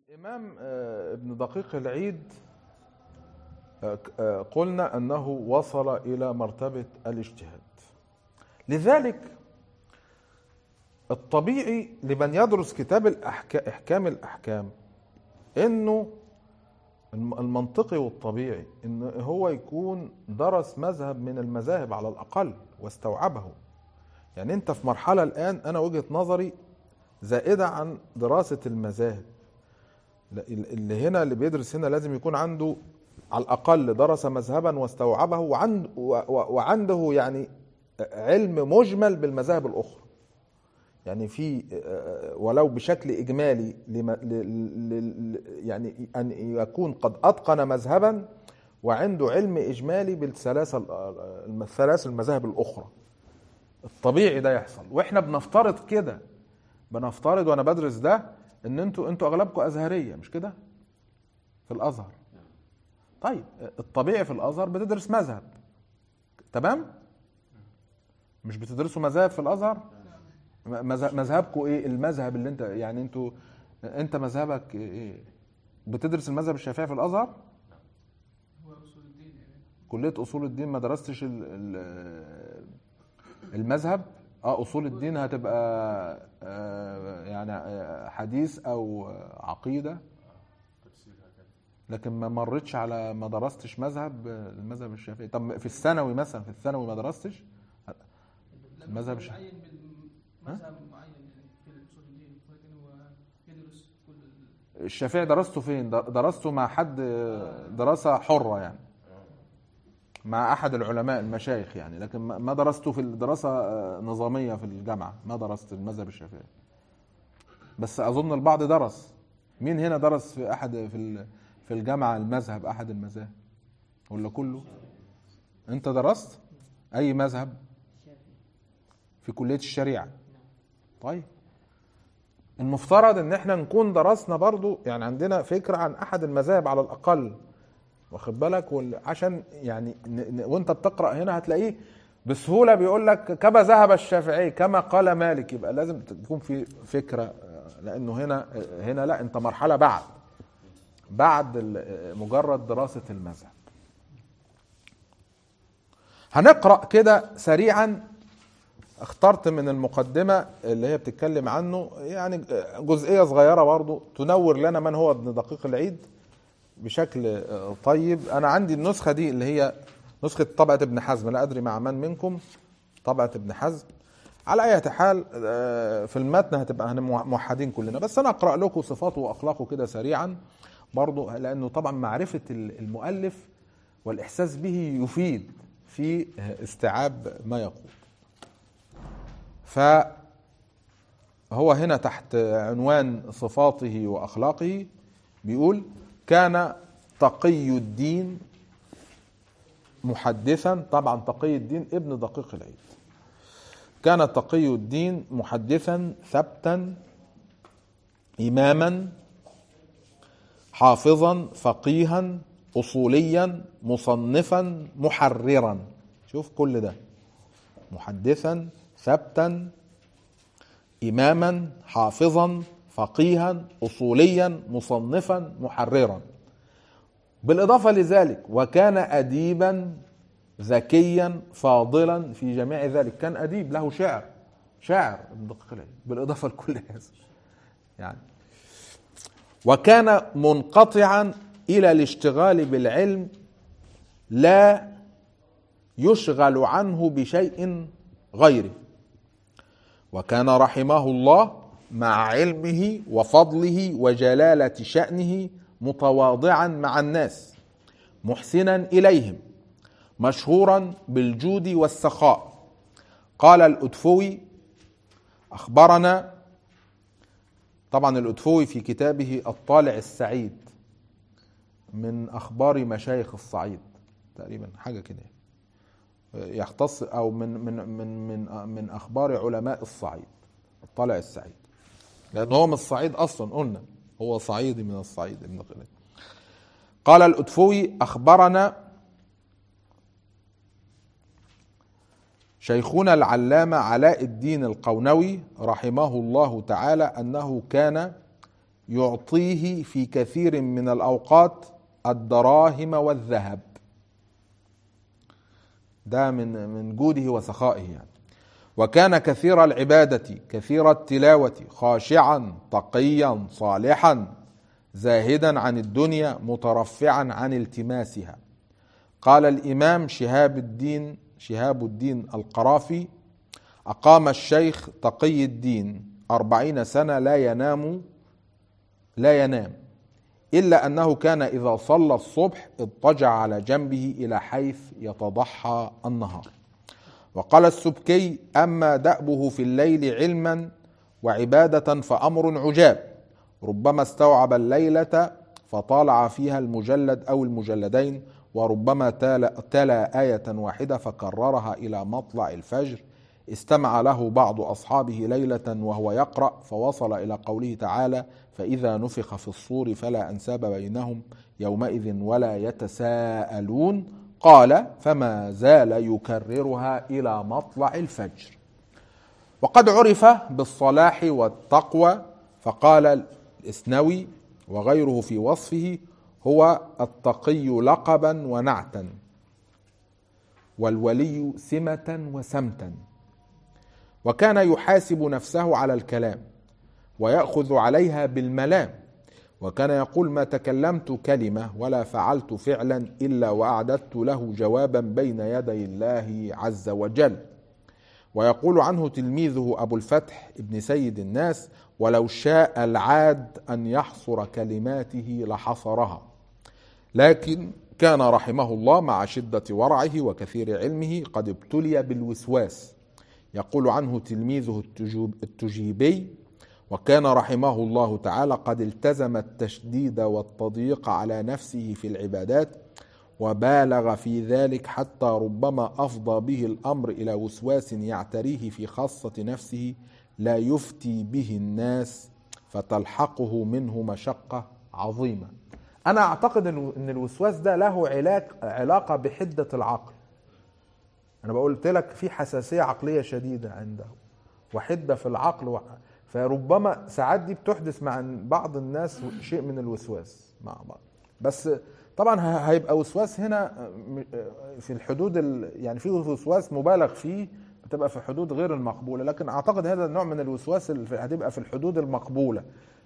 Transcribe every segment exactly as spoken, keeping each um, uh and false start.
الإمام ابن دقيق العيد قلنا أنه وصل إلى مرتبة الاجتهاد. لذلك الطبيعي لمن يدرس كتاب الأحكام إحكام الأحكام إنه المنطقي والطبيعي إن هو يكون درس مذهب من المذاهب على الأقل واستوعبه. يعني أنت في مرحلة الآن، أنا وجهة نظري زائدة عن دراسة المذاهب. اللي هنا اللي بيدرس هنا لازم يكون عنده على الأقل درس مذهبا واستوعبه وعند وعنده يعني علم مجمل بالمذاهب الأخرى، يعني في ولو بشكل إجمالي يعني أن يكون قد أتقن مذهبا وعنده علم إجمالي بالثلاثة الثلاث المذاهب الأخرى. الطبيعي ده يحصل، وإحنا بنفترض كده، بنفترض وأنا بدرس ده إن أنتوا أنتوا أغلبكم أزهرية، مش كده؟ في الأزهر. طيب الطبيعي في الأزهر بتدرس مذهب، تمام؟ مش بتدرسوا مذاهب في الأزهر؟ مذهبكم ايه؟ المذهب اللي انت يعني انتوا انت مذهبك ايه؟ بتدرس المذهب الشافعي في الازهر؟ هو اصول الدين يعني. كليه اصول الدين ما درستش المذهب؟ اه اصول الدين هتبقى آه يعني حديث او عقيده، لكن ما مرتش على ما درستش مذهب المذهب الشافعي. طب في الثانوي مثلا، في الثانوي ما درستش المذهب الشافعي؟ مذهب معين في اصول الدين، ولكن هو يدرس كل الشافعي درسته فين؟ درسته مع حد دراسة حرة يعني، مع أحد العلماء المشايخ يعني، لكن ما درسته في الدراسة نظامية في الجامعة، ما درست المذهب الشافعي. بس أظن البعض درس. مين هنا درس في أحد في في الجامعة المذهب، أحد المذاهب ولا كله؟ أنت درست أي مذهب في كلية الشريعة؟ طيب المفترض ان احنا نكون درسنا برضو، يعني عندنا فكرة عن احد المذاهب على الاقل، واخد بالك؟ عشان يعني وانت بتقرأ هنا هتلاقيه بسهولة بيقول لك كما ذهب الشافعي كما قال مالك، يبقى لازم تكون في فكرة، لانه هنا هنا لا، انت مرحلة بعد بعد مجرد دراسة المذهب. هنقرأ كده سريعا، اخترت من المقدمة اللي هي بتتكلم عنه يعني جزئية صغيرة برضو تنور لنا من هو ابن دقيق العيد بشكل طيب. انا عندي النسخة دي اللي هي نسخة طبعة ابن حزم، لا ادري مع من منكم طبعة ابن حزم. على اي حال في المتن هتبقى موحدين كلنا، بس انا اقرأ لكم صفاته واخلاقه كده سريعا برضو، لانه طبعا معرفة المؤلف والاحساس به يفيد في استيعاب ما يقول. فهو هنا تحت عنوان صفاته وأخلاقه بيقول: كان تقي الدين محدثا. طبعا تقي الدين ابن دقيق العيد. كان تقي الدين محدثا ثبتا إماما حافظا فقيها أصوليا مصنفا محررا. شوف كل ده: محدثا ثبتا إماما حافظا فقيها أصوليا مصنفا محررا. بالإضافة لذلك وكان أديبا ذكيا فاضلا في جميع ذلك. كان أديب، له شعر شاعر ابن دقيق العيد بالإضافة لكل هذا يعني. وكان منقطعا إلى الاشتغال بالعلم، لا يشغل عنه بشيء غيره. وكان رحمه الله مع علمه وفضله وجلالة شأنه متواضعا مع الناس، محسنا إليهم، مشهورا بالجود والسخاء. قال الأدفوي أخبرنا، طبعا الأدفوي في كتابه الطالع السعيد من أخبار مشايخ الصعيد تقريبا، حاجة كده يختص او من من من من من اخبار علماء الصعيد، الطالع السعيد، لان هو من الصعيد اصلا، قلنا هو صعيدي من الصعيد ابن قليل. قال الأدفوي اخبرنا شيخنا العلامة علاء الدين القونوي رحمه الله تعالى انه كان يعطيه في كثير من الأوقات الدراهم والذهب. ده من من جوده وسخائه يعني. وكان كثير العبادة كثير التلاوة خاشعا تقيا صالحا زاهدا عن الدنيا مترفعا عن التماسها. قال الإمام شهاب الدين شهاب الدين القرافي: أقام الشيخ تقي الدين أربعين سنة لا ينام لا ينام إلا أنه كان إذا صلى الصبح اضطجع على جنبه إلى حيث يتضحى النهار. وقال السبكي: أما دأبه في الليل علما وعبادة فأمر عجاب، ربما استوعب الليلة فطالع فيها المجلد أو المجلدين، وربما تلا آية واحدة فكررها إلى مطلع الفجر. استمع له بعض أصحابه ليلة وهو يقرأ فوصل إلى قوله تعالى: فإذا نفخ في الصور فلا أنساب بينهم يومئذ ولا يتساءلون. قال: فما زال يكررها إلى مطلع الفجر. وقد عرف بالصلاح والتقوى، فقال الإسنوي وغيره في وصفه: هو التقي لقبا ونعتا، والولي سمة وسمتا. وكان يحاسب نفسه على الكلام ويأخذ عليها بالملام، وكان يقول: ما تكلمت كلمة ولا فعلت فعلا إلا وأعددت له جوابا بين يدي الله عز وجل. ويقول عنه تلميذه أبو الفتح ابن سيد الناس: ولو شاء العاد أن يحصر كلماته لحصرها، لكن كان رحمه الله مع شدة ورعه وكثير علمه قد ابتلي بالوسواس. يقول عنه تلميذه التجيبي: وكان رحمه الله تعالى قد التزم التشديد والتضييق على نفسه في العبادات، وبالغ في ذلك حتى ربما أفضى به الأمر إلى وسواس يعتريه في خاصة نفسه لا يفتي به الناس، فتلحقه منه مشقة عظيمة. أنا أعتقد أن الوسواس ده له علاقة بحدة العقل. أنا بقولت لك في حساسية عقلية شديدة عنده وحدة في العقل، فربما ساعات دي بتحدث مع بعض الناس شيء من الوسواس مع بعض. بس طبعا هيبقى وسواس هنا في الحدود يعني في وسواس مبالغ فيه بتبقى في حدود غير المقبولة، لكن أعتقد هذا النوع من الوسواس هتبقى في الحدود المقبولة،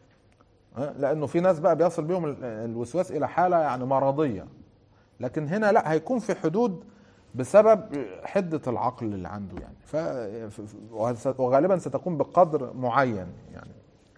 لأنه في ناس بقى بيصل بهم الوسواس إلى حالة يعني مرضية، لكن هنا لا، هيكون في حدود بسبب حدة العقل اللي عنده يعني. ف... وغالبا ستكون بقدر معين يعني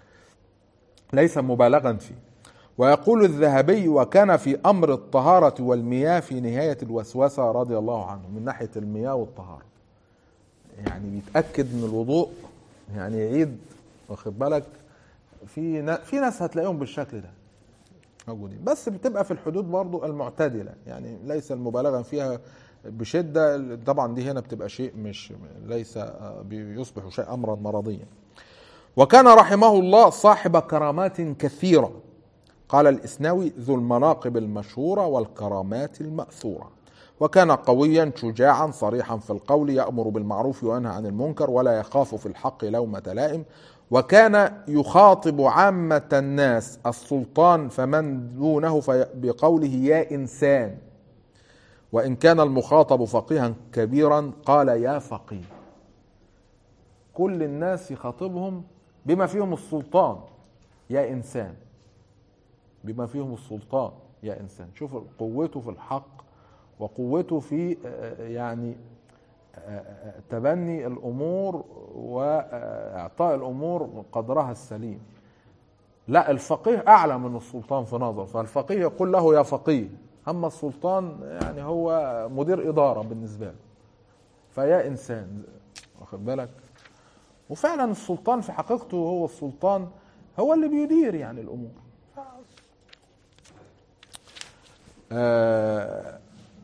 ليس مبالغا فيه. ويقول الذهبي: وكان في أمر الطهارة والمياه في نهاية الوسوسة رضي الله عنه، من ناحية المياه والطهارة يعني بيتأكد من الوضوء يعني يعيد، واخد بالك، في في ناس هتلاقيهم بالشكل ده موجودين، بس بتبقى في الحدود برضو المعتدلة يعني ليس المبالغة فيها بشدة. طبعا دي هنا بتبقى شيء مش ليس بيصبح شيء أمرا مرضيا. وكان رحمه الله صاحب كرامات كثيرة. قال الإسنوي: ذو المناقب المشهورة والكرامات المأثورة. وكان قويا شجاعا صريحا في القول، يأمر بالمعروف وينهى عن المنكر ولا يخاف في الحق لومة لائم. وكان يخاطب عامة الناس السلطان فمن دونه بقوله: يا إنسان. وإن كان المخاطب فقيها كبيرا قال: يا فقيه. كل الناس يخاطبهم بما فيهم السلطان: يا إنسان، بما فيهم السلطان يا إنسان. شوف قوته في الحق وقوته في يعني تبني الأمور وإعطاء الأمور قدرها السليم. لا، الفقيه أعلى من السلطان في نظر، فالفقيه يقول له يا فقيه، أما السلطان يعني هو مدير إدارة بالنسبة له، فيا إنسان، واخد بالك. وفعلا السلطان في حقيقته هو السلطان هو اللي بيدير يعني الأمور. آه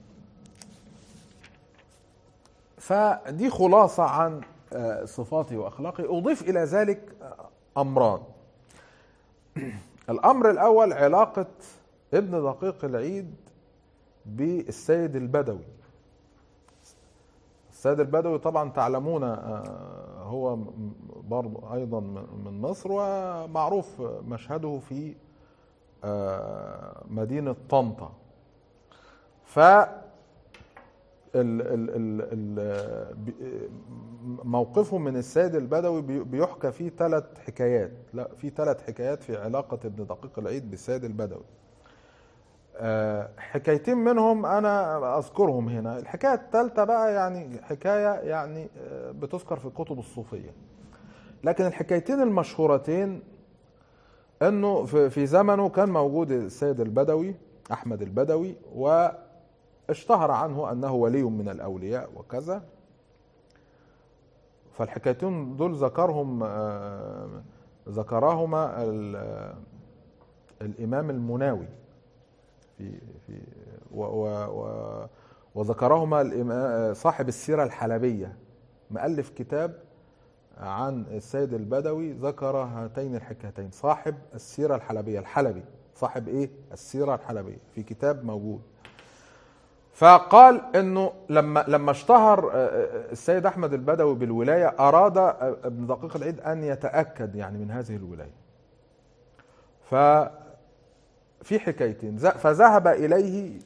فدي خلاصة عن آه صفاته وأخلاقه. أضيف إلى ذلك أمران. الأمر الأول علاقة ابن دقيق العيد بالسيد البدوي. السيد البدوي طبعا تعلمون هو برضه أيضا من مصر، ومعروف مشهده في مدينة طنطا. ف موقفه من السيد البدوي بيحكى فيه ثلاث حكايات، لا في ثلاث حكايات في علاقة ابن دقيق العيد بالسيد البدوي. حكايتين منهم أنا أذكرهم هنا. الحكاية الثالثة بقى يعني حكاية يعني بتذكر في الكتب الصوفية، لكن الحكايتين المشهورتين أنه في زمنه كان موجود السيد البدوي أحمد البدوي، واشتهر عنه أنه ولي من الأولياء وكذا. فالحكايتين دول ذكرهم ذكرهما الإمام المناوي في في و و وذكرهما صاحب السيرة الحلبية، مؤلف كتاب عن السيد البدوي ذكر هاتين الحكايتين. صاحب السيرة الحلبية، الحلبي صاحب ايه السيرة الحلبية، في كتاب موجود. فقال انه لما لما اشتهر السيد احمد البدوي بالولاية، اراد ابن دقيق العيد ان يتأكد يعني من هذه الولاية. ففي حكايتين، فذهب اليه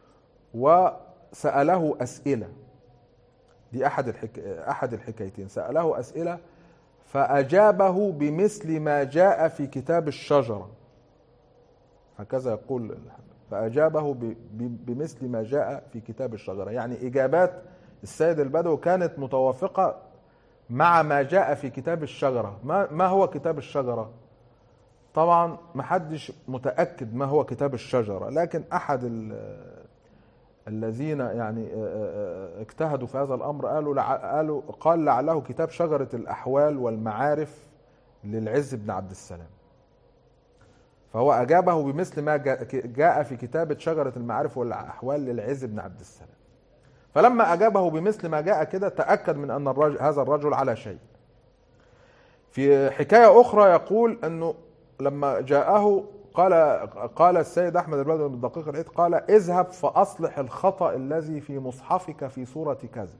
وسأله اسئلة. دي احد الحك... احد الحكايتين، سأله اسئلة فاجابه بمثل ما جاء في كتاب الشجرة، هكذا يقول، فاجابه ب... بمثل ما جاء في كتاب الشجرة. يعني اجابات السيد البدوي كانت متوافقة مع ما جاء في كتاب الشجرة. ما ما هو كتاب الشجرة؟ طبعا ما حدش متأكد ما هو كتاب الشجرة، لكن احد ال... الذين يعني اجتهدوا في هذا الامر قالوا قالوا قال لعله كتاب شجرة الاحوال والمعارف للعز بن عبد السلام. فهو اجابه بمثل ما جاء في كتابة شجرة المعارف والاحوال للعز بن عبد السلام. فلما اجابه بمثل ما جاء كده تأكد من ان الرجل هذا الرجل على شيء. في حكاية اخرى يقول انه لما جاءه قال قال السيد احمد البدوي بن دقيق العيد قال: اذهب فاصلح الخطأ الذي في مصحفك في سورة كذا.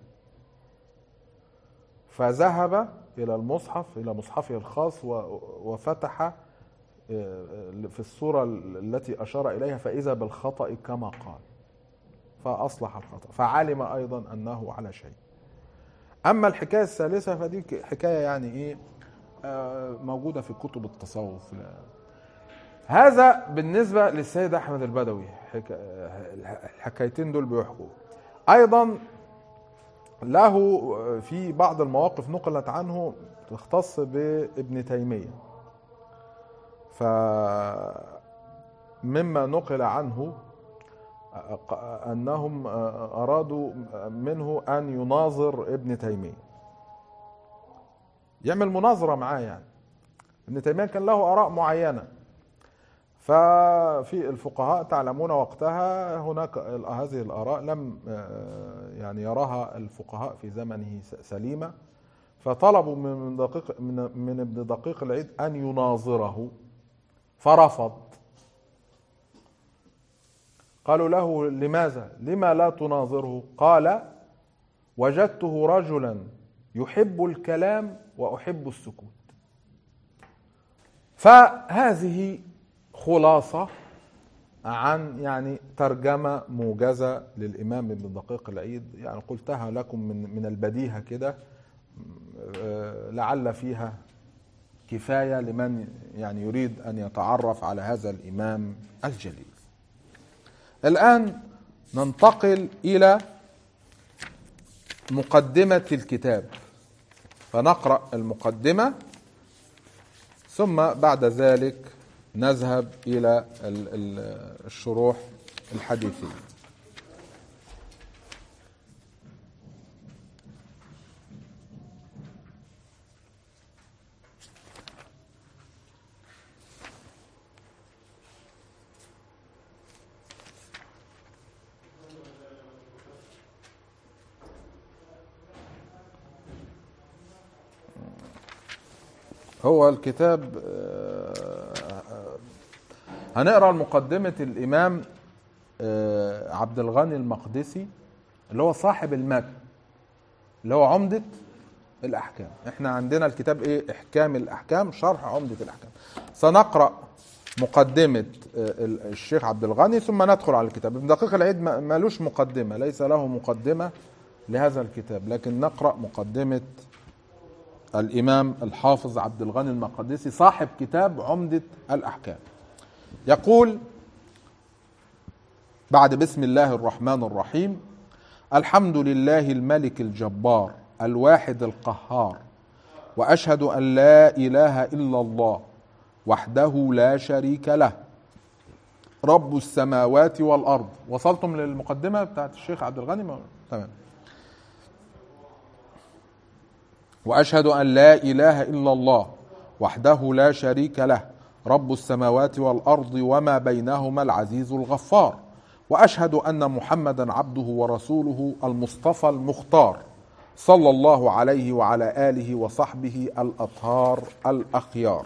فذهب الى المصحف، الى مصحفه الخاص، وفتح في السورة التي اشار اليها فاذا بالخطأ كما قال، فاصلح الخطأ، فعلم ايضا انه على شيء. اما الحكاية الثالثة فدي حكاية يعني ايه موجودة في كتب التصوف. هذا بالنسبة للسيد أحمد البدوي. الحكايتين دول بيحكوا. أيضا له في بعض المواقف نقلت عنه تختص بابن تيمية. فمما نقل عنه أنهم أرادوا منه أن يناظر ابن تيمية، يعمل مناظرة معاه. يعني ابن تيمية كان له آراء معينة، ففي الفقهاء تعلمون وقتها هناك هذه الآراء لم يعني يراها الفقهاء في زمنه سليمة، فطلبوا من دقيق من من ابن دقيق العيد أن يناظره، فرفض. قالوا له: لماذا؟ لما لا تناظره؟ قال: وجدته رجلا يحب الكلام وأحب السكوت. فهذه خلاصة عن يعني ترجمة موجزة للإمام ابن دقيق العيد، يعني قلتها لكم من من البديهة كده، لعل فيها كفاية لمن يعني يريد أن يتعرف على هذا الإمام الجليل. الآن ننتقل إلى مقدمة الكتاب، فنقرأ المقدمة ثم بعد ذلك نذهب إلى الشروح الحديثية. هو الكتاب هنقرأ مقدمة الإمام عبد الغني المقدسي اللي هو صاحب المتن، اللي هو عمدة الأحكام. احنا عندنا الكتاب ايه؟ إحكام الأحكام، شرح عمدة الأحكام. سنقرأ مقدمة الشيخ عبد الغني ثم ندخل على الكتاب. ابن دقيق العيد مالوش مقدمة، ليس له مقدمة لهذا الكتاب، لكن نقرأ مقدمة الإمام الحافظ عبد الغني المقدسي صاحب كتاب عمدة الأحكام. يقول بعد بسم الله الرحمن الرحيم: الحمد لله الملك الجبار الواحد القهار، وأشهد أن لا إله إلا الله وحده لا شريك له رب السماوات والأرض. وصلتم للمقدمة بتاعت الشيخ عبد الغني؟ تمام. وأشهد أن لا إله إلا الله وحده لا شريك له رب السماوات والأرض وما بينهما العزيز الغفار، وأشهد أن محمدا عبده ورسوله المصطفى المختار صلى الله عليه وعلى آله وصحبه الأطهار الأخيار.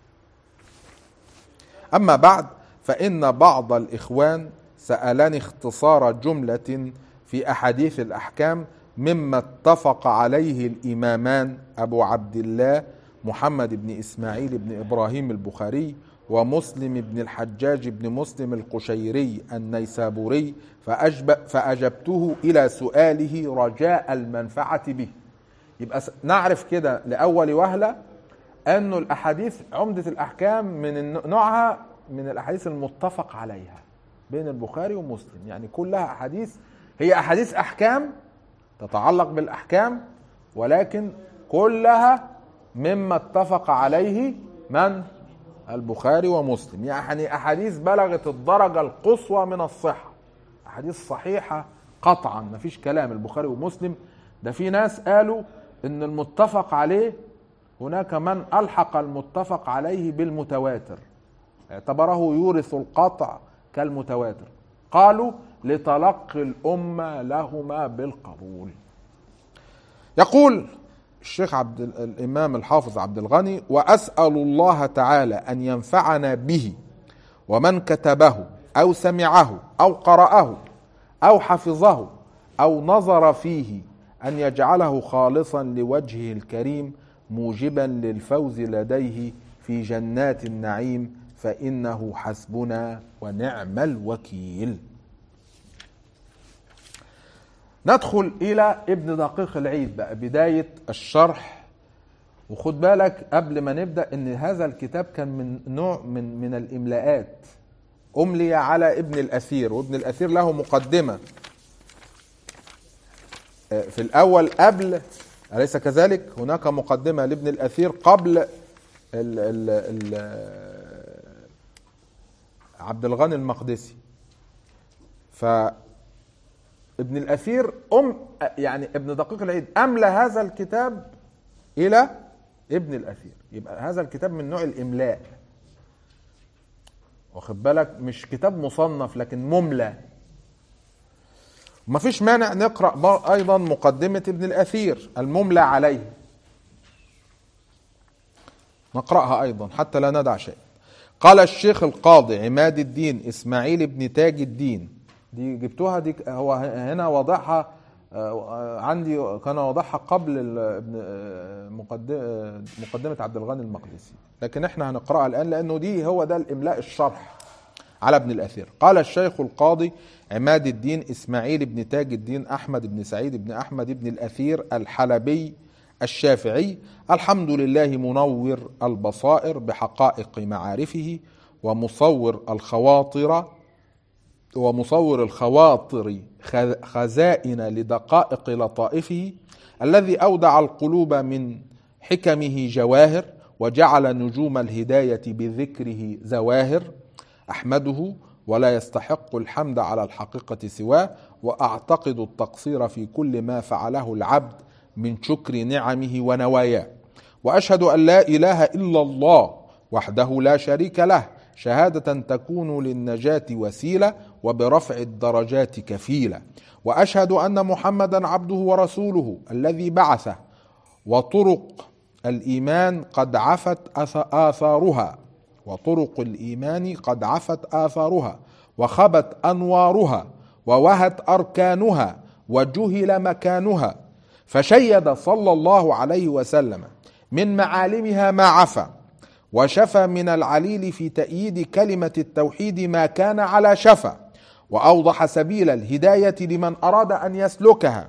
أما بعد، فإن بعض الإخوان سألني اختصار جملة في أحاديث الأحكام مما اتفق عليه الإمامان أبو عبد الله محمد بن إسماعيل بن إبراهيم البخاري ومسلم بن الحجاج بن مسلم القشيري النيسابوري، فأجبته إلى سؤاله رجاء المنفعة به. يبقى نعرف كده لأول وهلة أنه الأحاديث عمدة الأحكام من نوعها من الأحاديث المتفق عليها بين البخاري ومسلم، يعني كلها أحاديث هي أحاديث أحكام تتعلق بالأحكام، ولكن كلها مما اتفق عليه من؟ البخاري ومسلم. يعني أحاديث بلغت الدرجة القصوى من الصحة، أحاديث صحيحة قطعا ما فيش كلام. البخاري ومسلم ده في ناس قالوا إن المتفق عليه، هناك من ألحق المتفق عليه بالمتواتر، اعتبره يورث القطع كالمتواتر، قالوا لتلقي الأمة لهما بالقبول. يقول الشيخ عبد الإمام الحافظ عبد الغني: وأسأل الله تعالى أن ينفعنا به ومن كتبه أو سمعه أو قرأه أو حفظه أو نظر فيه، أن يجعله خالصا لوجهه الكريم موجبا للفوز لديه في جنات النعيم، فإنه حسبنا ونعم الوكيل. ندخل إلى ابن دقيق العيد بقى، بداية الشرح. وخد بالك قبل ما نبدأ إن هذا الكتاب كان من نوع من من الإملاءات، أملي على ابن الأثير، وابن الأثير له مقدمة في الأول قبل، أليس كذلك؟ هناك مقدمة لابن الأثير قبل ال ال ال عبد الغني المقدسي. فابن الأثير أم يعني ابن دقيق العيد أملى هذا الكتاب إلى ابن الأثير، يبقى هذا الكتاب من نوع الإملاء، واخد بالك؟ مش كتاب مصنف لكن مملى. ما فيش مانع نقرأ أيضا مقدمة ابن الأثير المملى عليه، نقرأها أيضا حتى لا ندع شيء. قال الشيخ القاضي عماد الدين إسماعيل بن تاج الدين، دي جبتوها، دي هو هنا وضعها عندي، كان وضعها قبل مقدمة عبد الغني المقدسي، لكن احنا هنقرأها الآن لأنه دي هو ده الإملاء الشرح على ابن الأثير. قال الشيخ القاضي عماد الدين إسماعيل بن تاج الدين أحمد بن سعيد بن أحمد بن الأثير الحلبي الشافعي: الحمد لله منور البصائر بحقائق معارفه، ومصور الخواطر ومصور الخواطر خزائن لدقائق لطائفه، الذي أودع القلوب من حكمه جواهر، وجعل نجوم الهداية بذكره زواهر. أحمده ولا يستحق الحمد على الحقيقة سواه، وأعتقد التقصير في كل ما فعله العبد من شكر نعمه ونواياه. وأشهد أن لا إله إلا الله وحده لا شريك له، شهادة تكون للنجاة وسيلة وبرفع الدرجات كفيلة. وأشهد أن محمدا عبده ورسوله الذي بعثه، وطرق الإيمان قد عفت آثارها وطرق الإيمان قد عفت آثارها وخبت أنوارها ووهت أركانها وجهل مكانها، فشيد صلى الله عليه وسلم من معالمها ما عفى، وشفى من العليل في تأييد كلمة التوحيد ما كان على شفا، وأوضح سبيل الهداية لمن أراد أن يسلكها،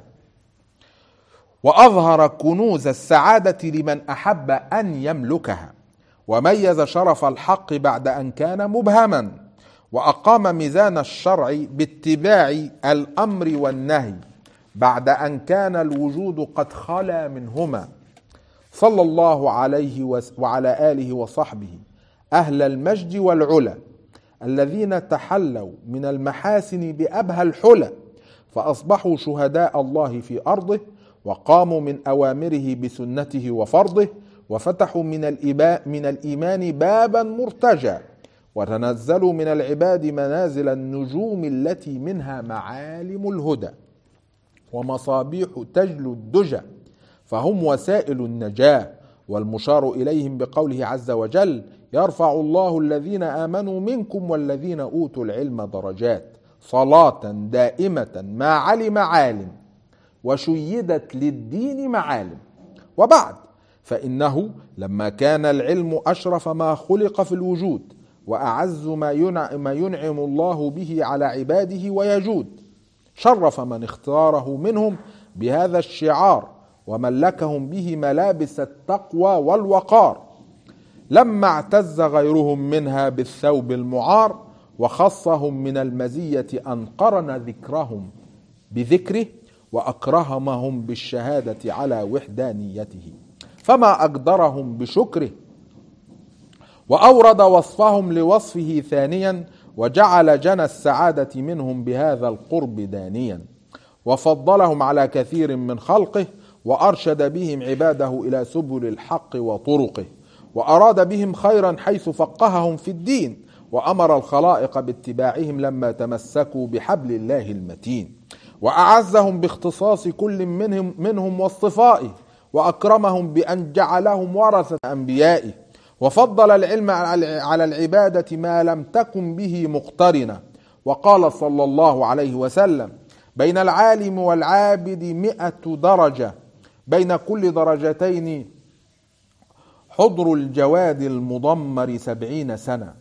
وأظهر كنوز السعادة لمن أحب أن يملكها، وميز شرف الحق بعد أن كان مبهما، وأقام ميزان الشرع باتباع الأمر والنهي بعد أن كان الوجود قد خلا منهما، صلى الله عليه وعلى آله وصحبه أهل المجد والعلا الذين تحلوا من المحاسن بأبهى الحلى، فأصبحوا شهداء الله في أرضه، وقاموا من أوامره بسنته وفرضه، وفتحوا من من الإيمان بابا مرتجى، وتنزلوا من العباد منازل النجوم التي منها معالم الهدى ومصابيح تجلو الدجى، فهم وسائل النجاة، والمشار إليهم بقوله عز وجل: يرفع الله الذين آمنوا منكم والذين أوتوا العلم درجات، صلاة دائمة ما علم عالم، وشيدت للدين معالم. وبعد، فإنه لما كان العلم أشرف ما خلق في الوجود، وأعز ما ينعم الله به على عباده ويجود، شرف من اختاره منهم بهذا الشعار، وملكهم به ملابس التقوى والوقار، لما اعتز غيرهم منها بالثوب المعار، وخصهم من المزية أن قرن ذكرهم بذكره، وأكرمهم بالشهادة على وحدانيته، فما أقدرهم بشكره، وأورد وصفهم لوصفه ثانيا، وجعل جنى السعادة منهم بهذا القرب دانيا، وفضلهم على كثير من خلقه، وأرشد بهم عباده إلى سبل الحق وطرقه، وأراد بهم خيرا حيث فقههم في الدين، وأمر الخلائق باتباعهم لما تمسكوا بحبل الله المتين، وأعزهم باختصاص كل منهم, منهم واصطفائه، وأكرمهم بأن جعلهم ورثة أنبيائه، وفضل العلم على العبادة ما لم تكن به مقترنة، وقال صلى الله عليه وسلم: بين العالم والعابد مئة درجة، بين كل درجتين حضر الجواد المضمر سبعين سنة.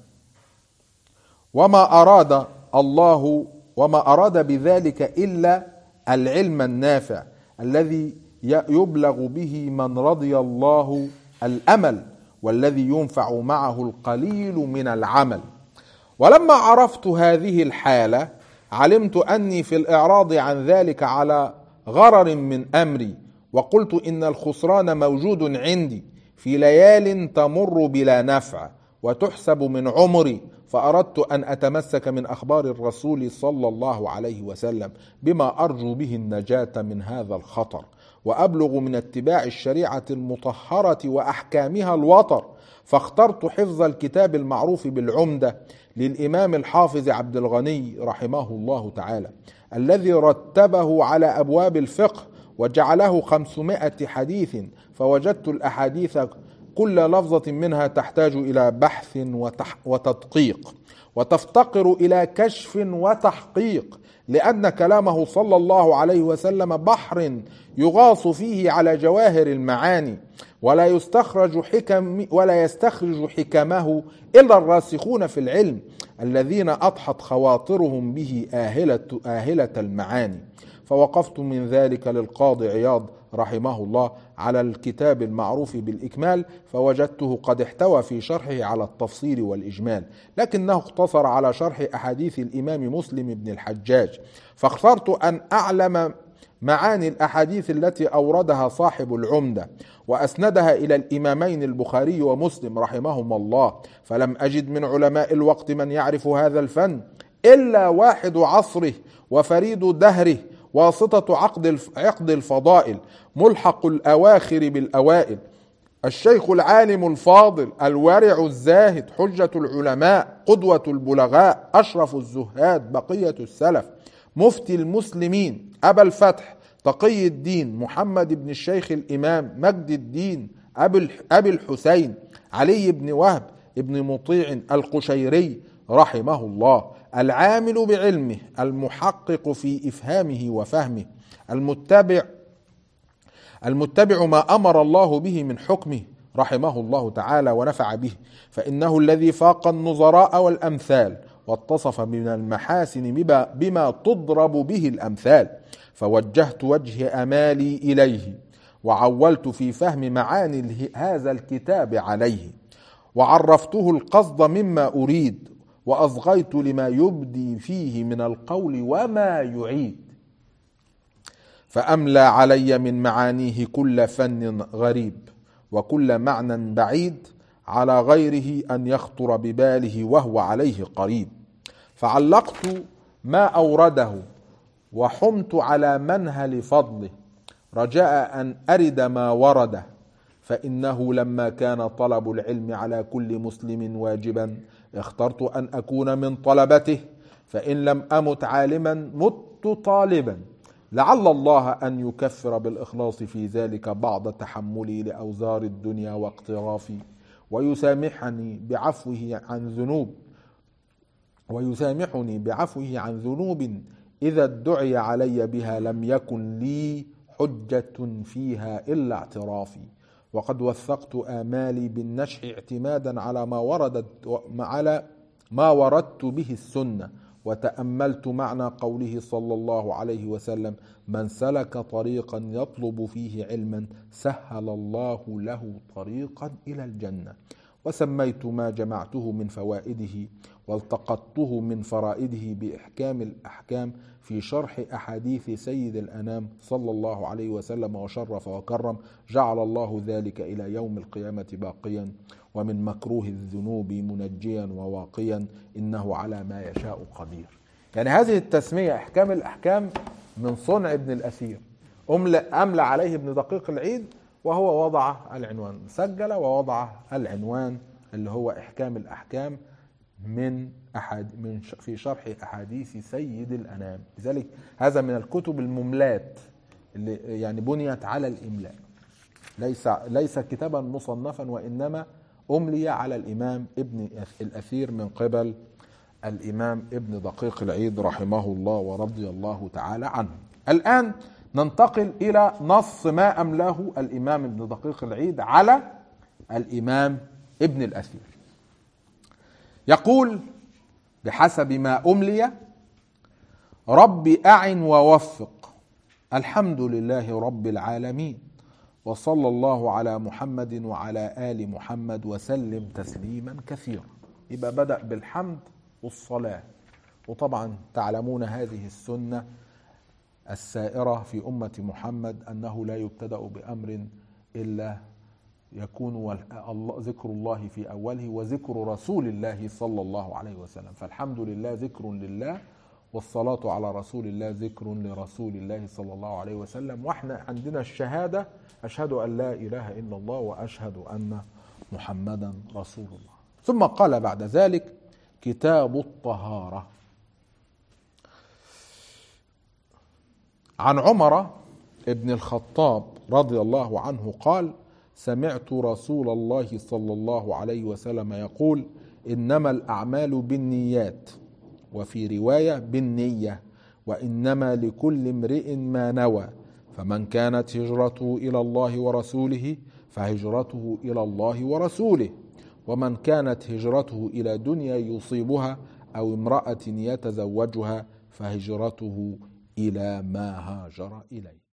وما أراد الله وما أراد بذلك إلا العلم النافع الذي يبلغ به من رضي الله الأمل، والذي ينفع معه القليل من العمل. ولما عرفت هذه الحالة علمت أني في الإعراض عن ذلك على غرر من أمري، وقلت إن الخسران موجود عندي في ليال تمر بلا نفع وتحسب من عمري، فأردت أن أتمسك من أخبار الرسول صلى الله عليه وسلم بما أرجو به النجاة من هذا الخطر، وأبلغ من اتباع الشريعة المطهرة وأحكامها الوطر، فاخترت حفظ الكتاب المعروف بالعمدة للإمام الحافظ عبد الغني رحمه الله تعالى، الذي رتبه على أبواب الفقه وجعله خمسمائة حديث، فوجدت الأحاديث كل لفظة منها تحتاج إلى بحث وتدقيق، وتفتقر إلى كشف وتحقيق، لأن كلامه صلى الله عليه وسلم بحر يغاص فيه على جواهر المعاني، ولا يستخرج حكم ولا يستخرج حكمه إلا الراسخون في العلم الذين أضحت خواطرهم به آهلة, آهلة المعاني. فوقفت من ذلك للقاضي عياض رحمه الله على الكتاب المعروف بالإكمال، فوجدته قد احتوى في شرحه على التفصيل والإجمال، لكنه اقتصر على شرح أحاديث الإمام مسلم بن الحجاج، فاخترت أن أعلم معاني الأحاديث التي أوردها صاحب العمدة وأسندها إلى الإمامين البخاري ومسلم رحمهما الله، فلم أجد من علماء الوقت من يعرف هذا الفن إلا واحد عصره وفريد دهره، واسطة عقد عقد الفضائل، ملحق الأواخر بالأوائل، الشيخ العالم الفاضل الورع الزاهد، حجة العلماء، قدوة البلغاء، أشرف الزهاد، بقية السلف، مفتي المسلمين، أبا الفتح تقي الدين محمد بن الشيخ الإمام مجد الدين أبي الحسين علي بن وهب ابن مطيع القشيري رحمه الله، العامل بعلمه، المحقق في إفهامه وفهمه، المتبع المتبع ما أمر الله به من حكمه رحمه الله تعالى ونفع به، فإنه الذي فاق النظراء والأمثال، واتصف من المحاسن بما تضرب به الأمثال، فوجهت وجه أمالي إليه، وعولت في فهم معاني هذا الكتاب عليه، وعرفته القصد مما أريد، وأصغيت لما يبدي فيه من القول وما يعيد، فأملى علي من معانيه كل فن غريب، وكل معنى بعيد على غيره أن يخطر بباله وهو عليه قريب، فعلقت ما أورده وحمت على منهل فضله، رجاء أن أرد ما ورده، فإنه لما كان طلب العلم على كل مسلم واجبا اخترت أن أكون من طلبته، فإن لم أمت عالما مت طالبا، لعل الله أن يكفر بالإخلاص في ذلك بعض تحملي لأوزار الدنيا واقترافي، ويسامحني بعفوه عن ذنوب ويسامحني بعفوه عن ذنوب إذا ادعي علي بها لم يكن لي حجة فيها إلا اعترافي، وقد وثقت آمالي بالنشح اعتمادا على ما وردت على ما وردت به السنة، وتأملت معنى قوله صلى الله عليه وسلم: من سلك طريقا يطلب فيه علما سهل الله له طريقا إلى الجنة، وسميت ما جمعته من فوائده والتقطته من فرائده بإحكام الأحكام في شرح أحاديث سيد الأنام صلى الله عليه وسلم وشرف وكرم، جعل الله ذلك إلى يوم القيامة باقيا، ومن مكروه الذنوب منجيا وواقيا، إنه على ما يشاء قدير. يعني هذه التسمية إحكام الأحكام من صنع ابن الأثير، أملى عليه ابن دقيق العيد، وهو وضع العنوان، سجل ووضع العنوان اللي هو إحكام الأحكام من أحد من في شرح أحاديث سيد الأنام. لذلك هذا من الكتب المملات اللي يعني بنيت على الإملاء، ليس ليس كتابا مصنفا، وإنما أملي على الإمام ابن الأثير من قبل الإمام ابن دقيق العيد رحمه الله ورضي الله تعالى عنه. الآن ننتقل إلى نص ما أملاه الإمام ابن دقيق العيد على الإمام ابن الأثير. يقول بحسب ما أملي: رب أعن ووفق، الحمد لله رب العالمين، وصلى الله على محمد وعلى آل محمد وسلم تسليما كثيرا. يبقى بدأ بالحمد والصلاة، وطبعا تعلمون هذه السنة السائرة في أمة محمد أنه لا يبتدأ بأمر إلا يكون ذكر الله في أوله وذكر رسول الله صلى الله عليه وسلم، فالحمد لله ذكر لله، والصلاة على رسول الله ذكر لرسول الله صلى الله عليه وسلم. واحنا عندنا الشهادة: أشهد أن لا إله إلا الله وأشهد أن محمدا رسول الله. ثم قال بعد ذلك: كتاب الطهارة. عن عمر ابن الخطاب رضي الله عنه قال: سمعت رسول الله صلى الله عليه وسلم يقول: إنما الأعمال بالنيات، وفي رواية بالنية، وإنما لكل امرئ ما نوى، فمن كانت هجرته إلى الله ورسوله فهجرته إلى الله ورسوله، ومن كانت هجرته إلى دنيا يصيبها أو امرأة يتزوجها فهجرته إلى ما هاجر إليه.